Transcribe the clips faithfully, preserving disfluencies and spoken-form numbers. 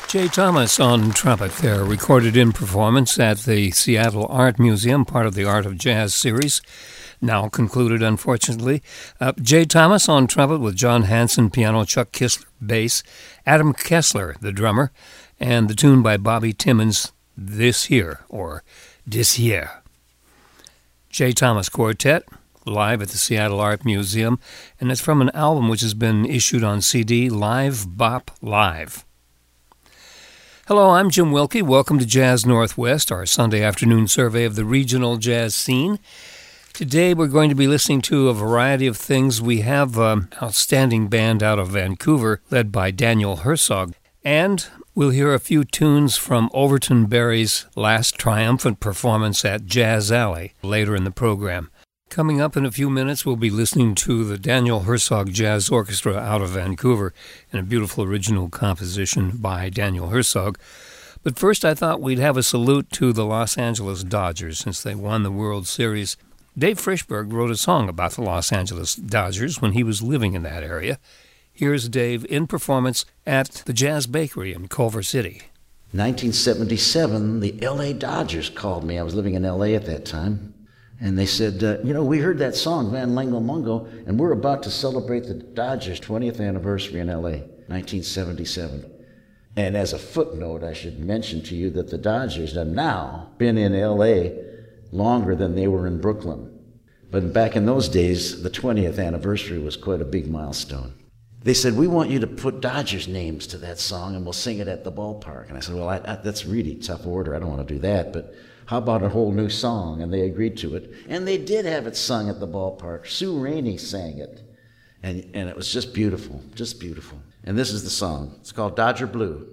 Jay Thomas on trumpet there, recorded in performance at the Seattle Art Museum, part of the Art of Jazz series, now concluded, unfortunately. Uh, Jay Thomas on trumpet with John Hanson, piano, Chuck Kissler, bass, Adam Kessler, the drummer, and the tune by Bobby Timmons, This Here, or Dis Here. Jay Thomas Quartet, live at the Seattle Art Museum, and it's from an album which has been issued on C D, Live Bop Live. Hello, I'm Jim Wilkie. Welcome to Jazz Northwest, our Sunday afternoon survey of the regional jazz scene. Today we're going to be listening to a variety of things. We have an outstanding band out of Vancouver led by Daniel Herzog, and we'll hear a few tunes from Overton Berry's last triumphant performance at Jazz Alley later in the program. Coming up in a few minutes, we'll be listening to the Daniel Herzog Jazz Orchestra out of Vancouver in a beautiful original composition by Daniel Herzog. But first, I thought we'd have a salute to the Los Angeles Dodgers since they won the World Series. Dave Frischberg wrote a song about the Los Angeles Dodgers when he was living in that area. Here's Dave in performance at the Jazz Bakery in Culver City. nineteen seventy-seven, the L A Dodgers called me. I was living in L A at that time. And they said, uh, you know, we heard that song, Van Lango Mungo, and we're about to celebrate the Dodgers' twentieth anniversary in L A, nineteen seventy-seven. And as a footnote, I should mention to you that the Dodgers have now been in L A longer than they were in Brooklyn. But back in those days, the twentieth anniversary was quite a big milestone. They said, we want you to put Dodgers names to that song, and we'll sing it at the ballpark. And I said, well, I, I, that's really tough order. I don't want to do that, but how about a whole new song? And they agreed to it. And they did have it sung at the ballpark. Sue Rainey sang it. And, and it was just beautiful, just beautiful. And this is the song. It's called Dodger Blue.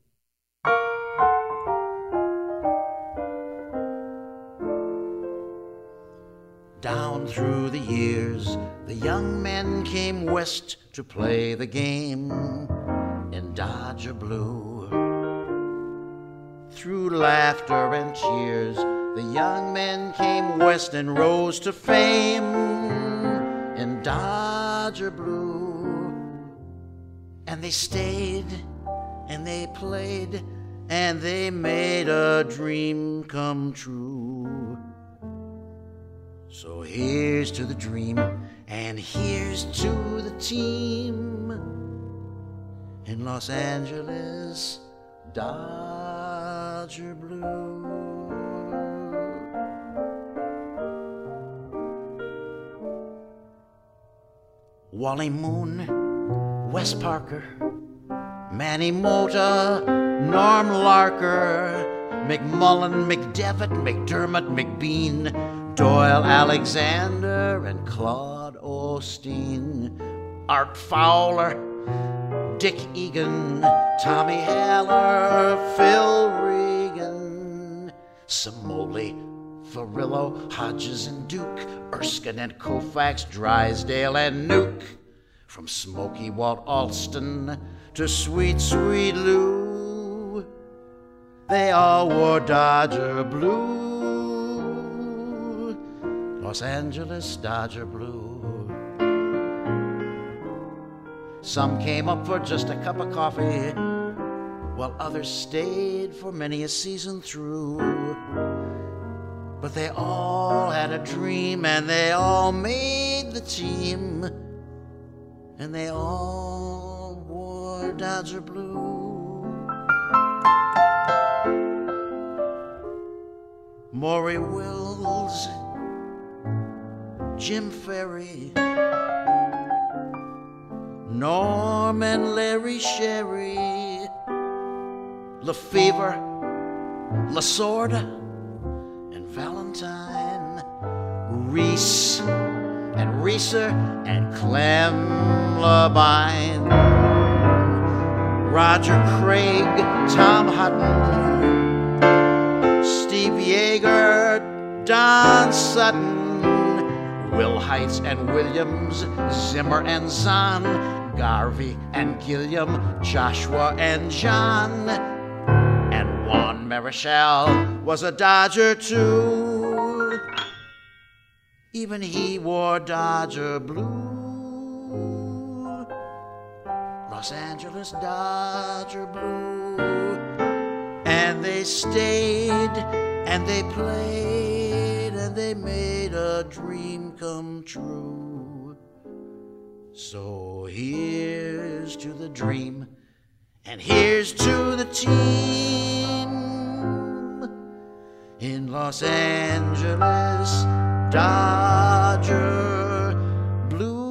Down through the years, the young men came west to play the game in Dodger Blue. Through laughter and cheers, the young men came west and rose to fame in Dodger Blue. And they stayed, and they played, and they made a dream come true. So here's to the dream, and here's to the team in Los Angeles, Dodger Blue. Wally Moon, Wes Parker, Manny Mota, Norm Larker, McMullen, McDevitt, McDermott, McBean, Doyle Alexander, and Claude Osteen, Art Fowler, Dick Egan, Tommy Haller, Phil Regan, Samoli, Farillo, Hodges and Duke, Erskine and Koufax, Drysdale and Nuke, from Smoky Walt Alston to Sweet Sweet Lou, they all wore Dodger Blue, Los Angeles Dodger Blue. Some came up for just a cup of coffee, while others stayed for many a season through. But they all had a dream, and they all made the team, and they all wore Dodger Blue. Maury Wills, Jim Ferry, Norm and Larry Sherry, LaFever, Lasorda, and Valentine, Reese and Reeser and Clem Labine, Roger Craig, Tom Hutton, Steve Yeager, Don Sutton, Will Heights and Williams, Zimmer and Zahn, Garvey and Gilliam, Joshua and John, and Juan Marichal was a Dodger too. Even he wore Dodger Blue, Los Angeles Dodger Blue. And they stayed, and they played, and they made a dream come true. So here's to the dream, and here's to the team in Los Angeles, Dodger Blue.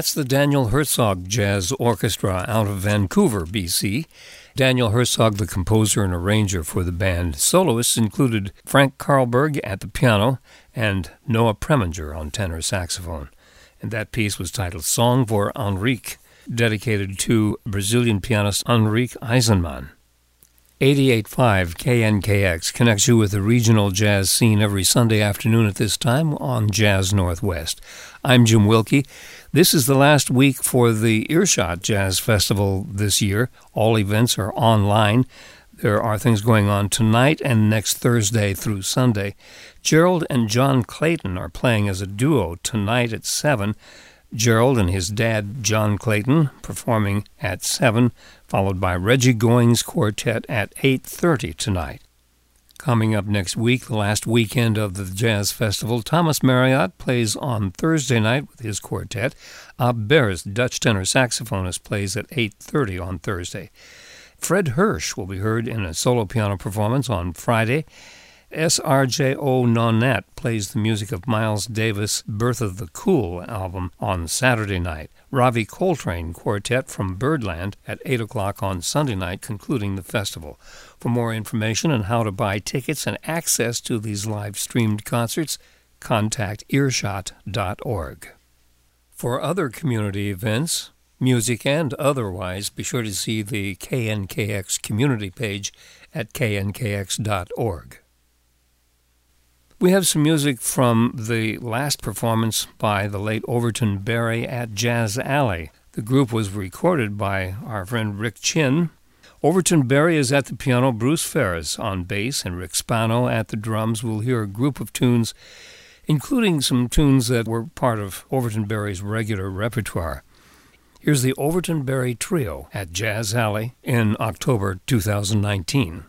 That's the Daniel Herzog Jazz Orchestra out of Vancouver, B C. Daniel Herzog, the composer and arranger for the band. Soloists included Frank Karlberg at the piano and Noah Preminger on tenor saxophone. And that piece was titled Song for Enrique, dedicated to Brazilian pianist Enrique Eisenman. eighty-eight point five K N K X connects you with the regional jazz scene every Sunday afternoon at this time on Jazz Northwest. I'm Jim Wilkie. This is the last week for the Earshot Jazz Festival this year. All events are online. There are things going on tonight and next Thursday through Sunday. Gerald and John Clayton are playing as a duo tonight at seven. Gerald and his dad, John Clayton, performing at seven, followed by Reggie Goings Quartet at eight thirty tonight. Coming up next week, the last weekend of the Jazz Festival, Thomas Marriott plays on Thursday night with his quartet. Ab Bears, Dutch tenor saxophonist, plays at eight thirty on Thursday. Fred Hirsch will be heard in a solo piano performance on Friday. S R J O Nonette plays the music of Miles Davis' Birth of the Cool album on Saturday night. Ravi Coltrane Quartet from Birdland at eight o'clock on Sunday night, concluding the festival. For more information on how to buy tickets and access to these live-streamed concerts, contact earshot dot org. For other community events, music and otherwise, be sure to see the K N K X community page at k n k x dot org. We have some music from the last performance by the late Overton Berry at Jazz Alley. The group was recorded by our friend Rick Chin. Overton Berry is at the piano, Bruce Ferris on bass, and Rick Spano at the drums. We'll hear a group of tunes, including some tunes that were part of Overton Berry's regular repertoire. Here's the Overton Berry Trio at Jazz Alley in October two thousand nineteen.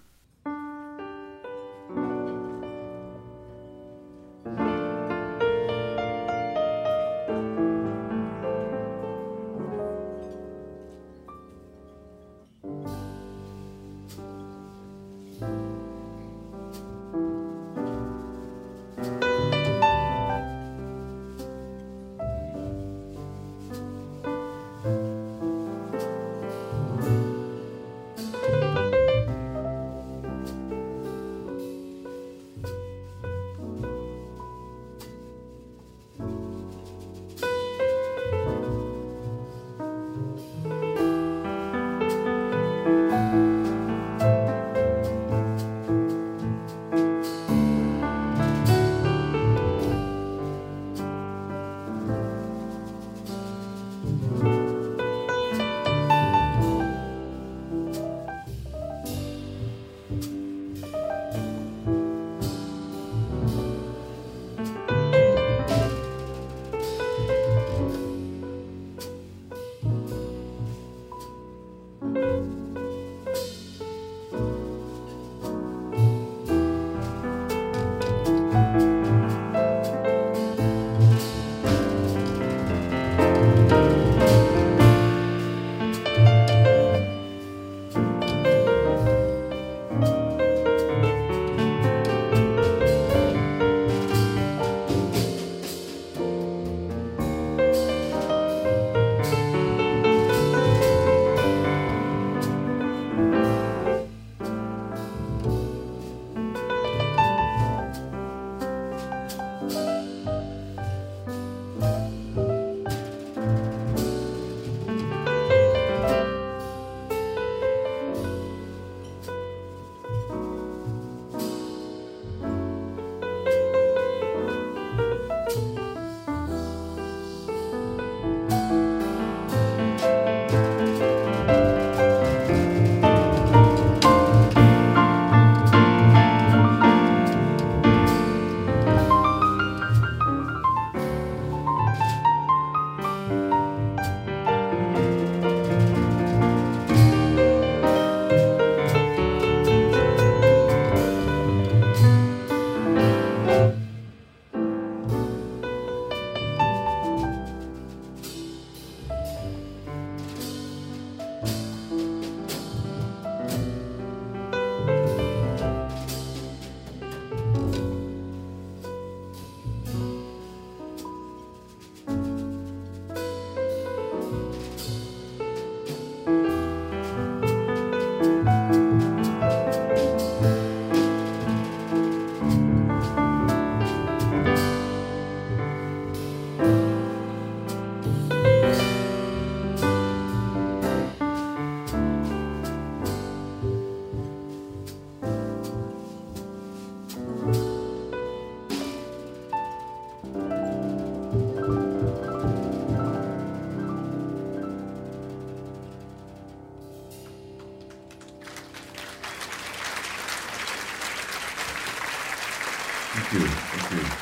Thank you. Thank you.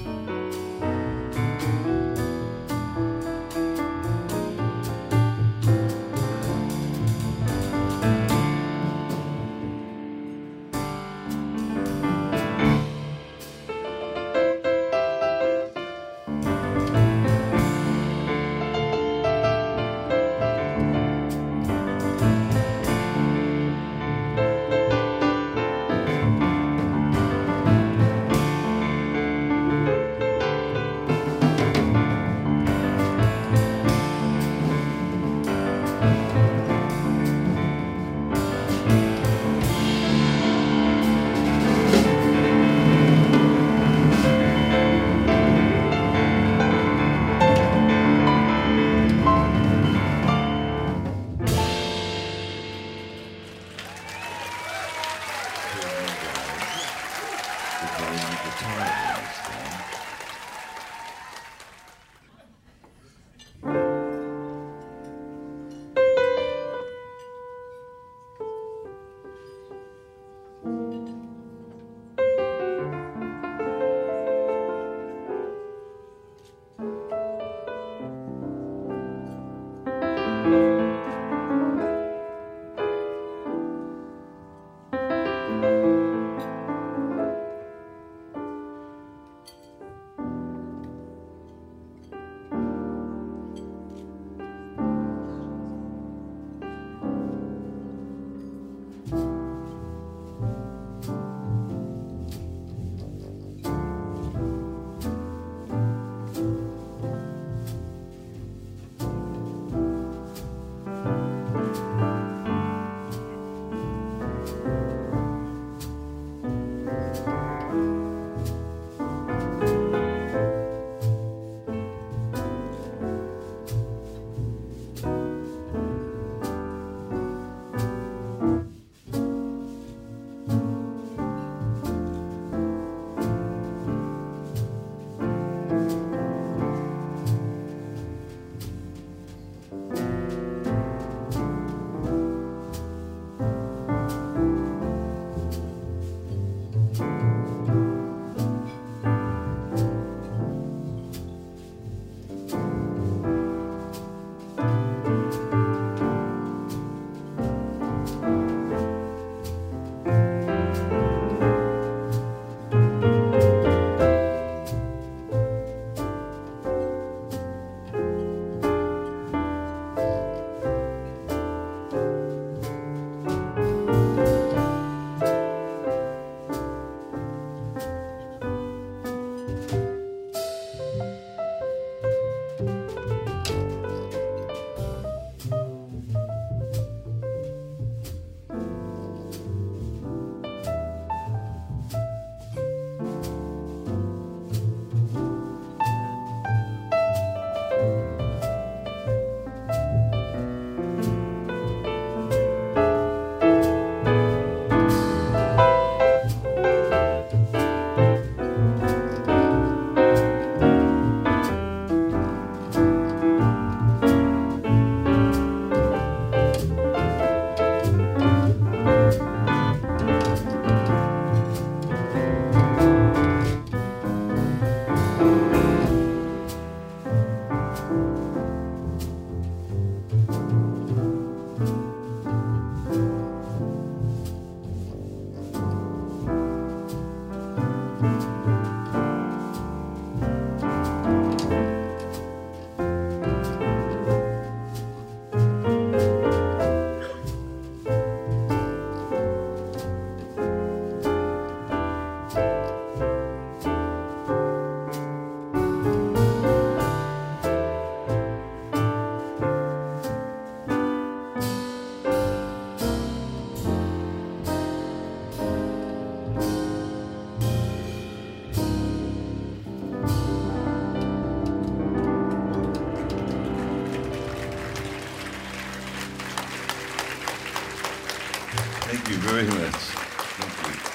Thank you very much. Thank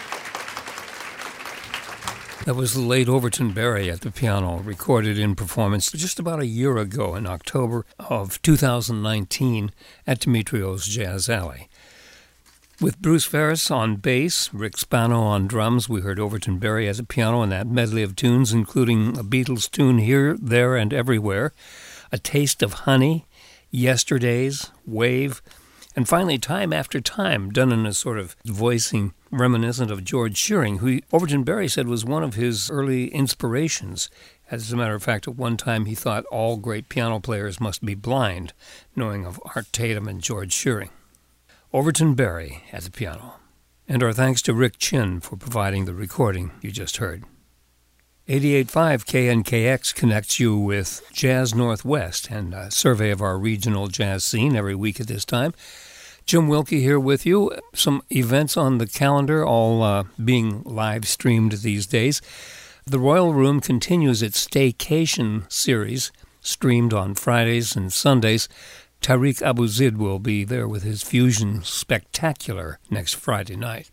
you. That was the late Overton Berry at the piano, recorded in performance just about a year ago in October of two thousand nineteen at Demetrios Jazz Alley. With Bruce Ferris on bass, Rick Spano on drums, we heard Overton Berry as a piano in that medley of tunes, including a Beatles tune Here, There, and Everywhere, A Taste of Honey, Yesterdays, Wave, and finally Time After Time, done in a sort of voicing reminiscent of George Shearing, who Overton Berry said was one of his early inspirations. As a matter of fact, at one time he thought all great piano players must be blind, knowing of Art Tatum and George Shearing. Overton Berry at the piano. And our thanks to Rick Chin for providing the recording you just heard. eighty-eight point five K N K X connects you with Jazz Northwest and a survey of our regional jazz scene every week at this time. Jim Wilkie here with you. Some events on the calendar, all uh, being live streamed these days. The Royal Room continues its Staycation series, streamed on Fridays and Sundays. Tariq Abu Zid will be there with his Fusion Spectacular next Friday night.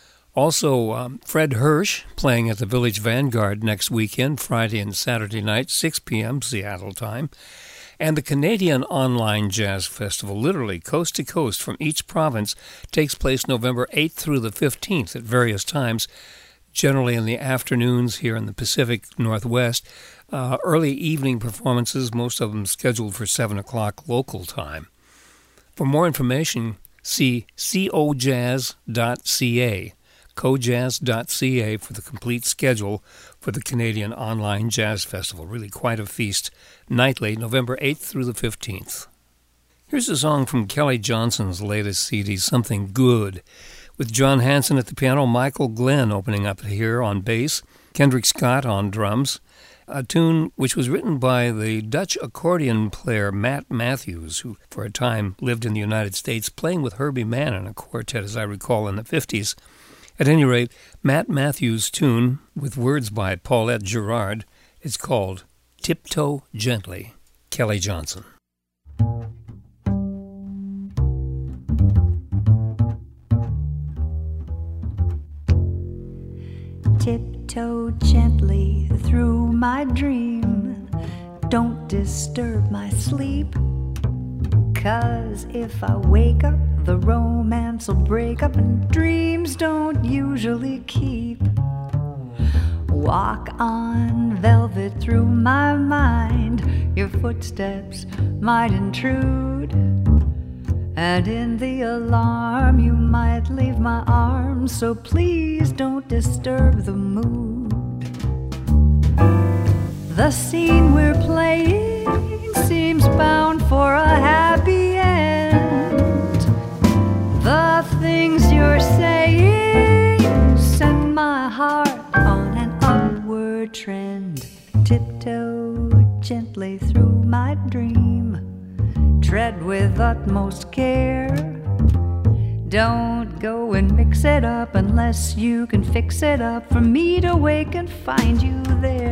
Also, um, Fred Hirsch playing at the Village Vanguard next weekend, Friday and Saturday night, six p.m. Seattle time. And the Canadian Online Jazz Festival, literally coast to coast from each province, takes place November eighth through the fifteenth at various times, generally in the afternoons here in the Pacific Northwest. Uh, early evening performances, most of them scheduled for seven o'clock local time. For more information, see cojazz dot c a, cojazz dot c a for the complete schedule for the Canadian Online Jazz Festival. Really quite a feast, nightly, November eighth through the fifteenth. Here's a song from Kelly Johnson's latest C D, Something Good, with John Hanson at the piano, Michael Glenn opening up here on bass, Kendrick Scott on drums, a tune which was written by the Dutch accordion player Matt Matthews, who for a time lived in the United States, playing with Herbie Mann in a quartet, as I recall, in the fifties. At any rate, Matt Matthews' tune, with words by Paulette Girard, is called Tiptoe Gently, Kelly Johnson. Tiptoe gently through my dream, don't disturb my sleep, 'cause if I wake up, the romance will break up, and dreams don't usually keep. Walk on velvet through my mind, your footsteps might intrude, and in the alarm you might leave my arms, so please don't disturb the mood. The scene we're playing seems bound for a happy end. The things you're saying send my heart on an upward trend. Tiptoe gently through my dream, tread with utmost care. Don't go and mix it up unless you can fix it up for me to wake and find you there.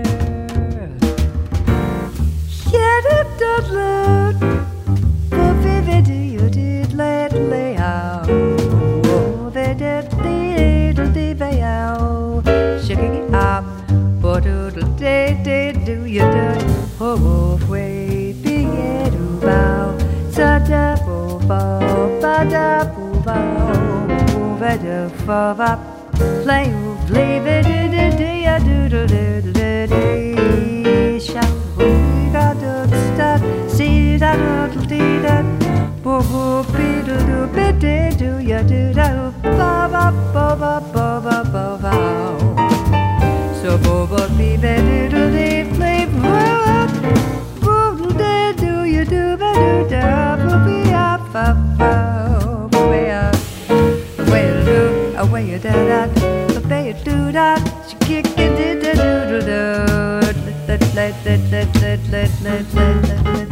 Play, play, play, we got to stop, see that little dee that, boo boo be do do be dee do ya do da ba ba ba ba ba ba ba ba. So boo boo be be do do dee play boo boo dee do you do be do da boo be up up up way up way do away you da da away you do that you kick it do do do do. Let, let, let, let, let, let, let, let, let, let.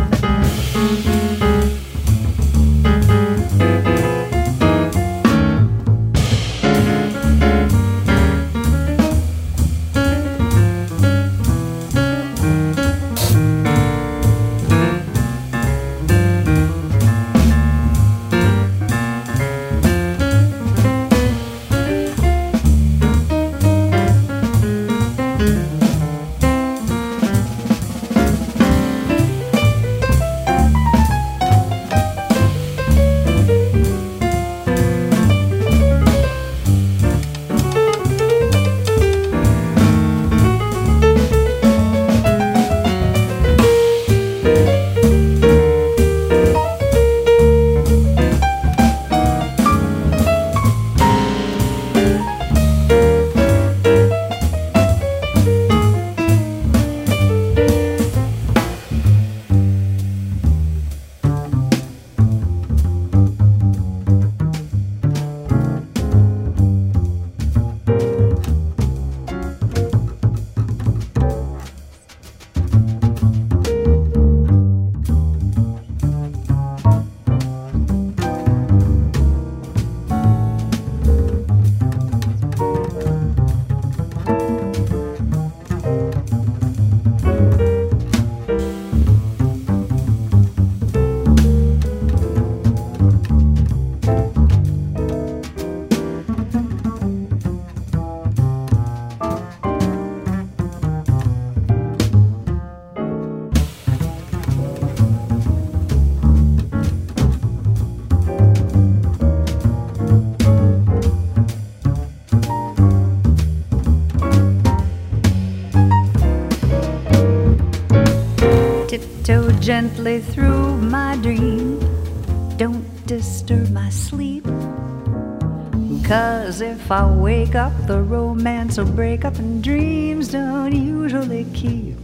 tiptoe gently through my dream. Don't disturb my sleep, 'cause if I wake up, the romance will break up, and dreams don't usually keep.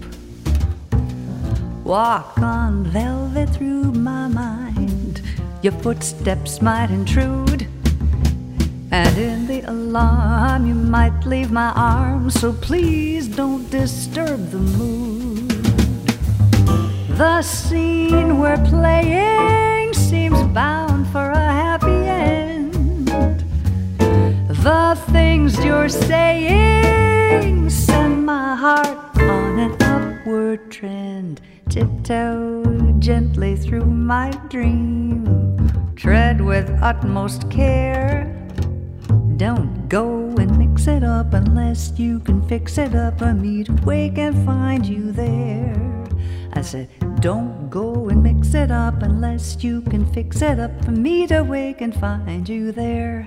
Walk on velvet through my mind, your footsteps might intrude, and in the alarm you might leave my arms, so please don't disturb the mood. The scene we're playing seems bound for a happy end. The things you're saying send my heart on an upward trend. Tiptoe gently through my dream, tread with utmost care. Don't go and mix it up unless you can fix it up for me to wake and find you there. I said, don't go and mix it up unless you can fix it up for me to wake and find you there.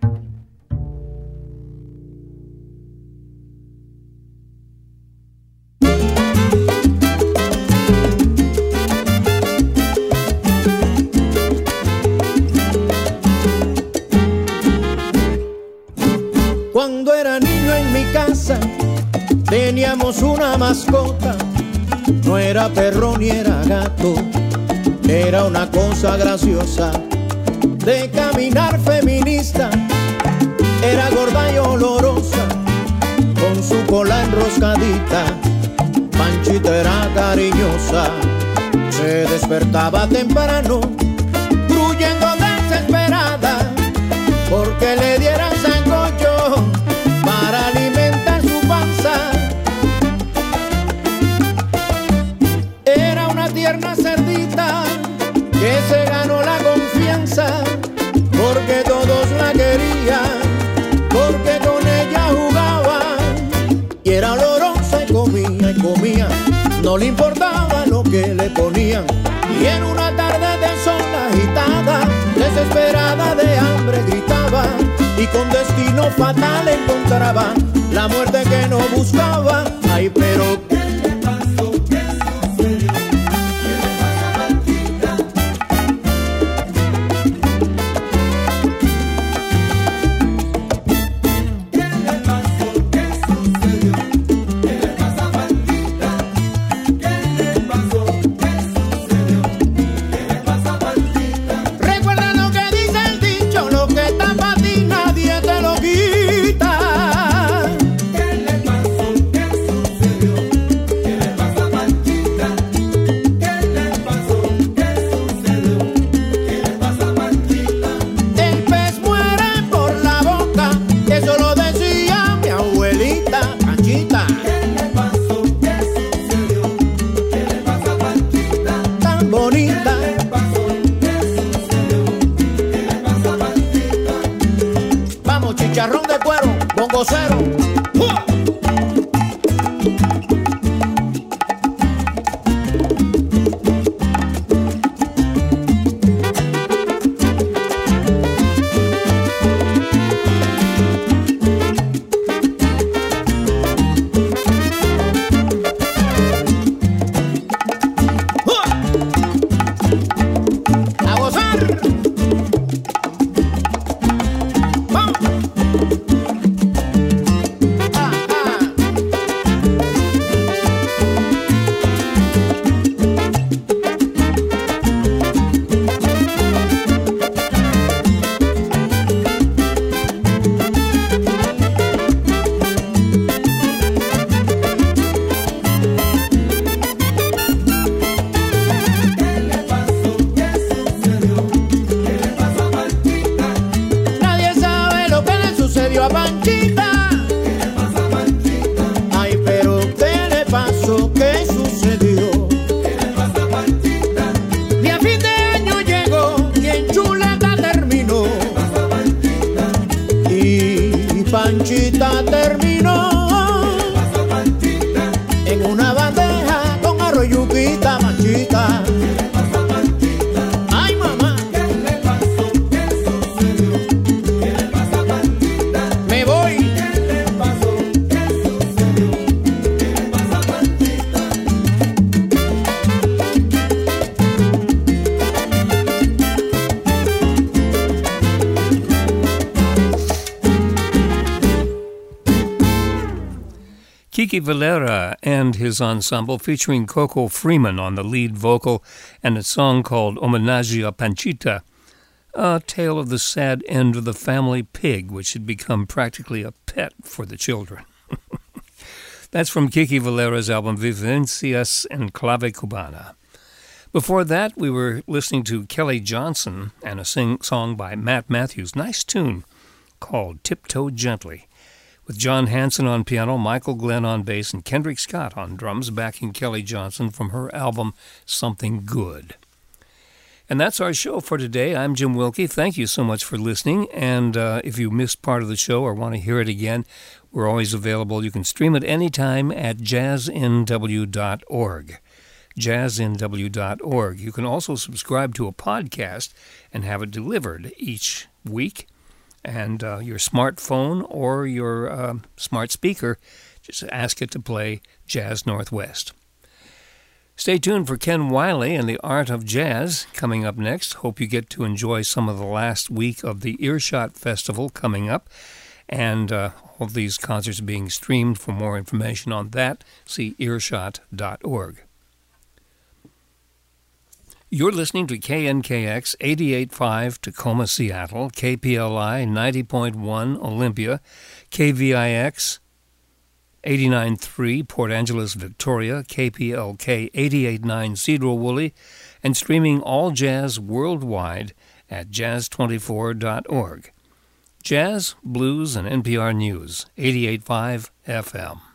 Cuando era niño en mi casa teníamos una mascota. No era perro ni era gato, era una cosa graciosa, de caminar feminista. Era gorda y olorosa, con su cola enroscadita. Panchita era cariñosa, se despertaba temprano, gruyendo desesperada, porque le dieran sancocho para alimentar su panza. Era una tierna cerdita que se ganó la confianza, porque todos la querían, porque con ella jugaban. Y era olorosa y comía y comía, no le importaba lo que le ponían. Y en una tarde de sol agitada, desesperada de hambre gritaba, y con destino fatal encontraba la muerte que no buscaba. Ay, pero ¿qué le pasó? ¿Qué sucedió? ¿Qué le pasa a Paquita? ¿Qué le pasó? ¿Qué sucedió? ¿Qué le pasa a Paquita? ¿Qué le pasó? ¿Qué sucedió? ¿Qué le pasa a Paquita? Recuerda lo que dice el dicho, lo que está para ti nadie te lo quita. ¿Qué le pasó? ¿Qué sucedió? ¿Qué le pasa a Panchita? ¿Qué le pasó? ¿Qué sucedió? ¿Qué le pasa a Panchita? El pez muere por la boca, eso lo decía mi abuelita Panchita. ¿Qué le pasó? ¿Qué sucedió? ¿Qué le pasa a Panchita? Tan bonita. ¿Qué le pasó? ¿Qué sucedió? ¿Qué le pasa a Panchita? Vamos, chicharrón de cuero, bongocero. ¡Uah! ¡Uah! ¡A gozar! ¡Vamos! ¡Ah, ah! Nadie sabe lo que le sucedió a Panchita. ¿Qué le pasa a Panchita? Ay, pero ¿qué le pasó? ¿Qué sucedió? ¿Qué le pasa a Panchita? Ni a fin de año llegó y en chuleta terminó. ¿Qué le pasa a Panchita? Y Panchita terminó. ¿Qué le pasa a Panchita? En una bandeja con arroz y yuquita, Panchita. ¿Qué le pasa a Panchita? Ay, mamá. ¿Qué le pasó? ¿Qué sucedió? ¿Qué le pasa a Panchita? Me voy. ¿Qué le pasó? ¿Qué sucedió? ¿Qué le pasa a Panchita? Kiki Valera and his ensemble featuring Coco Freeman on the lead vocal and a song called Homenaje a Panchita, a tale of the sad end of the family pig, which had become practically a pet for the children. That's from Kiki Valera's album Vivencias en Clave Cubana. Before that, we were listening to Kelly Johnson and a sing song by Matt Matthews. Nice tune called Tiptoe Gently, with John Hanson on piano, Michael Glenn on bass, and Kendrick Scott on drums, backing Kelly Johnson from her album Something Good. And that's our show for today. I'm Jim Wilkie. Thank you so much for listening. And uh, if you missed part of the show or want to hear it again, we're always available. You can stream it anytime at jazz n w dot org. jazz n w dot org. You can also subscribe to a podcast and have it delivered each week. And uh, your smartphone or your uh, smart speaker, just ask it to play Jazz Northwest. Stay tuned for Ken Wiley and the Art of Jazz coming up next. Hope you get to enjoy some of the last week of the Earshot Festival coming up. And uh, all of these concerts are being streamed. For more information on that, see earshot dot org. You're listening to K N K X eighty-eight point five Tacoma, Seattle, K P L I ninety point one Olympia, K V I X eighty-nine point three Port Angeles, Victoria, K P L K eighty-eight point nine Cedro Woolley, and streaming all jazz worldwide at jazz twenty-four dot org. Jazz, blues, and N P R News, eighty-eight point five F M.